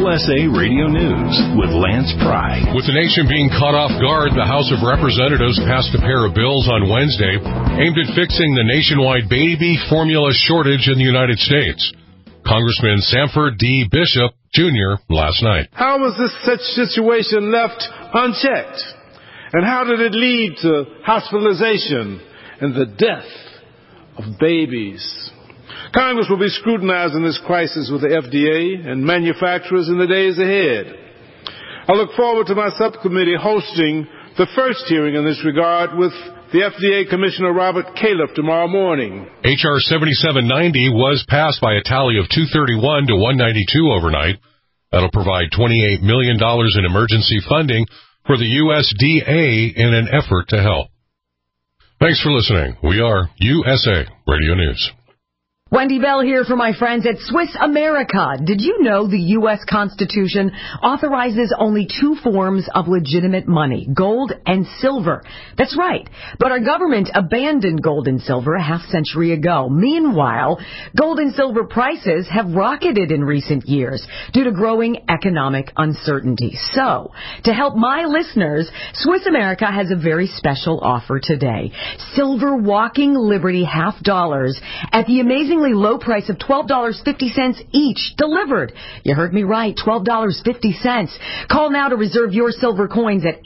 USA Radio News with Lance Pry. With the nation being caught off guard, the House of Representatives passed a pair of bills on Wednesday aimed at fixing the nationwide baby formula shortage in the United States. Congressman Sanford D. Bishop, Jr. last night. How was this such situation left unchecked? And how did it lead to hospitalization and the death of babies? Congress will be scrutinizing this crisis with the FDA and manufacturers in the days ahead. I look forward to my subcommittee hosting the first hearing in this regard with the FDA Commissioner Robert Califf tomorrow morning. H.R. 7790 was passed by a tally of 231 to 192 overnight. That'll provide $28 million in emergency funding for the USDA in an effort to help. Thanks for listening. We are USA Radio News. Wendy Bell here for my friends at Swiss America. Did you know the U.S. Constitution authorizes only two forms of legitimate money, gold and silver? That's right. But our government abandoned gold and silver a half-century ago. Meanwhile, gold and silver prices have rocketed in recent years due to growing economic uncertainty. So, to help my listeners, Swiss America has a very special offer today. Silver Walking Liberty $half at the amazingly low price of $12.50 each, delivered. You heard me right, $12.50. Call now to reserve your silver coins at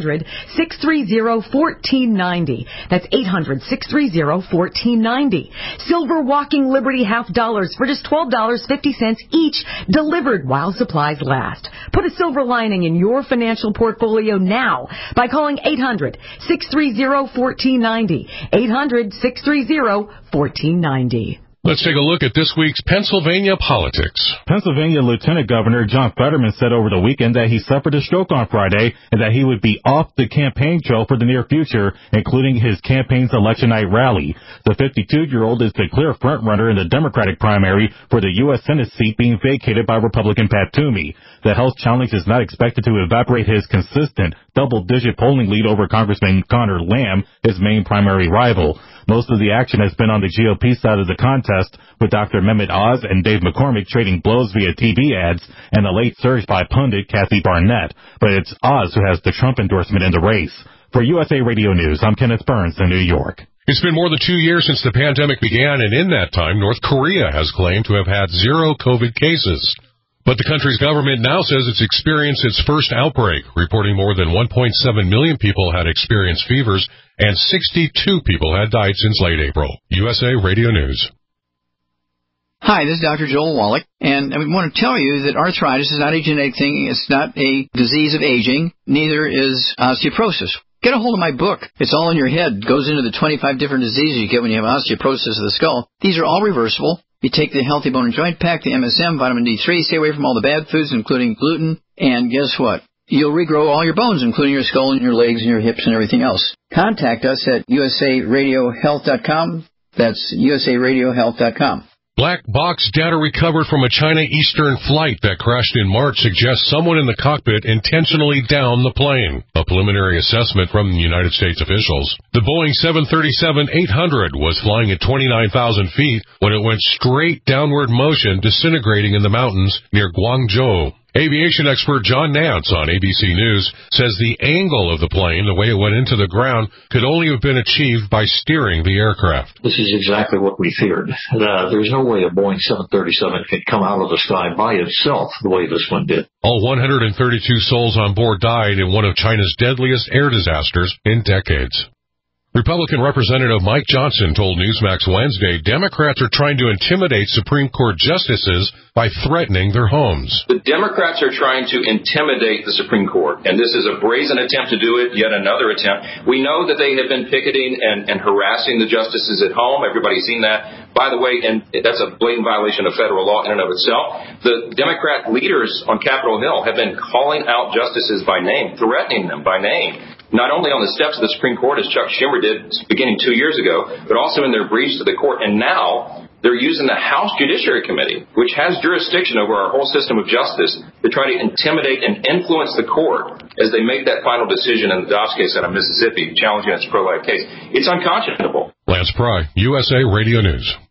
800-630-1490. That's 800-630-1490. Silver Walking Liberty $half for just $12.50 each, delivered while supplies last. Put a silver lining in your financial portfolio now by calling 800-630-1490. 800-630-1490. Let's take a look at this week's Pennsylvania politics. Pennsylvania Lieutenant Governor John Fetterman said over the weekend that he suffered a stroke on Friday and that he would be off the campaign trail for the near future, including his campaign's election night rally. The 52-year-old is the clear frontrunner in the Democratic primary for the U.S. Senate seat being vacated by Republican Pat Toomey. The health challenge is not expected to evaporate his consistent double-digit polling lead over Congressman Connor Lamb, his main primary rival. Most of the action has been on the GOP side of the contest, with Dr. Mehmet Oz and Dave McCormick trading blows via TV ads and a late surge by pundit Kathy Barnett. But it's Oz who has the Trump endorsement in the race. For USA Radio News, I'm Kenneth Burns in New York. It's been more than 2 years since the pandemic began, and in that time, North Korea has claimed to have had 0 COVID cases. But the country's government now says it's experienced its first outbreak, reporting more than 1.7 million people had experienced fevers and 62 people had died since late April. USA Radio News. Hi, this is Dr. Joel Wallach, and I want to tell you that arthritis is not a genetic thing. It's not a disease of aging. Neither is osteoporosis. Get a hold of my book. It's all in your head. It goes into the 25 different diseases you get when you have osteoporosis of the skull. These are all reversible. You take the Healthy Bone and Joint Pack, the MSM, vitamin D3, stay away from all the bad foods, including gluten, and guess what? You'll regrow all your bones, including your skull and your legs and your hips and everything else. Contact us at usaradiohealth.com. That's usaradiohealth.com. Black box data recovered from a China Eastern flight that crashed in March suggests someone in the cockpit intentionally downed the plane. A preliminary assessment from the United States officials. The Boeing 737-800 was flying at 29,000 feet when it went straight downward motion, disintegrating in the mountains near Guangzhou. Aviation expert John Nance on ABC News says the angle of the plane, the way it went into the ground, could only have been achieved by steering the aircraft. This is exactly what we feared. There's no way a Boeing 737 could come out of the sky by itself the way this one did. All 132 souls on board died in one of China's deadliest air disasters in decades. Republican Representative Mike Johnson told Newsmax Wednesday Democrats are trying to intimidate Supreme Court justices by threatening their homes. The Democrats are trying to intimidate the Supreme Court, and this is a brazen attempt to do it, yet another attempt. We know that they have been picketing and harassing the justices at home. Everybody's seen that. By the way, and that's a blatant violation of federal law in and of itself. The Democrat leaders on Capitol Hill have been calling out justices by name, threatening them by name. Not only on the steps of the Supreme Court, as Chuck Schumer did beginning 2 years ago, but also in their briefs to the court. And now they're using the House Judiciary Committee, which has jurisdiction over our whole system of justice, to try to intimidate and influence the court as they make that final decision in the Dobbs case out of Mississippi, challenging its pro-life case. It's unconscionable. Lance Pry, USA Radio News.